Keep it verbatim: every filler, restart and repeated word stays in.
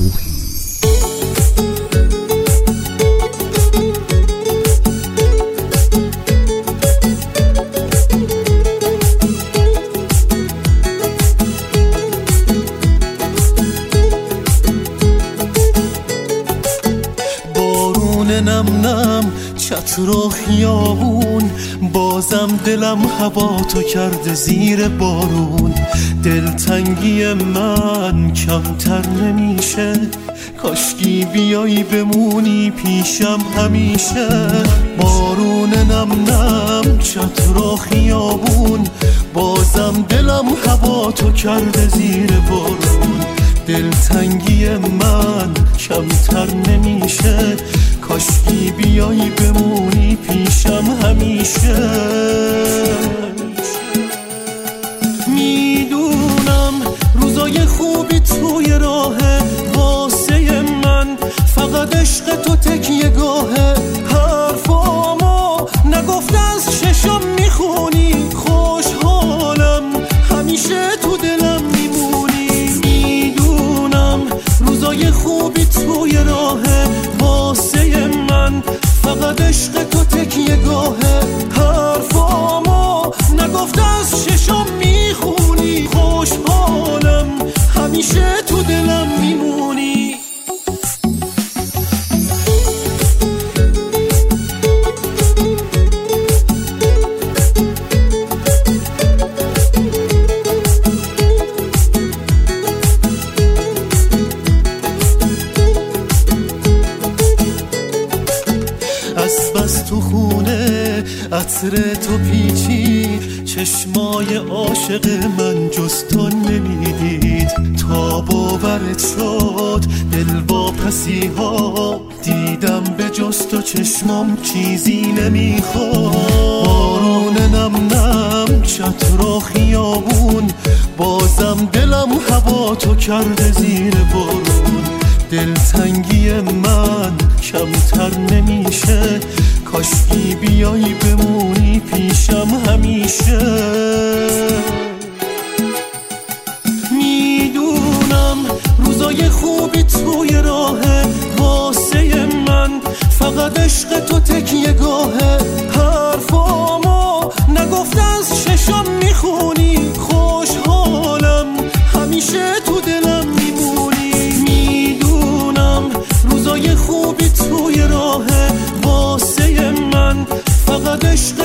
کوهی. نم نم چتر و خیابون، بازم دلم هوا تو کرده زیر بارون. دلتنگی من کمتر نمیشه، کاشکی بیایی بمونی پیشم همیشه. بارون نم نم چتر و خیابون، بازم دلم هوا تو کرده زیر بارون. دلتنگی من کمتر نمیشه، کاشکی بیایی بمونی پیشم همیشه. میدونم روزای خوبی توی راهه، واسه من فقط عشق تو تکیه گاهه. حرفامو نگفته از چشم میخونی، خوشحالم همیشه تو دلم میمونی. میدونم روزای خوبی توی راهه، واسه من فقط عشق تو تکیه گاهه. حرفامو نگفته از چشم میخونی، خوشحالم همیشه تو دلم میمونی. از بس تو خونه عطر تو پیچی، چشمای عاشق من جز تو نمیدید. تا باورت شد دل با پسی ها، دیدم به جز تو چشمام چیزی نمیخواد. بارون نم نم چتر و خیابون، بازم دلم هوا تو کرده زیر بارون. دلتنگی من کمتر نمیشه، کاشکی بیایی بمونی پیشم همیشه. میدونم روزای خوبی توی راهه، واسه من فقط عشق تو تکیه گاهه. حرفامو نگفته از چشم میخونی، خوشحالم همیشه تو دلم میمونی. میدونم روزای خوبی توی راهه، واسه من فقط عشق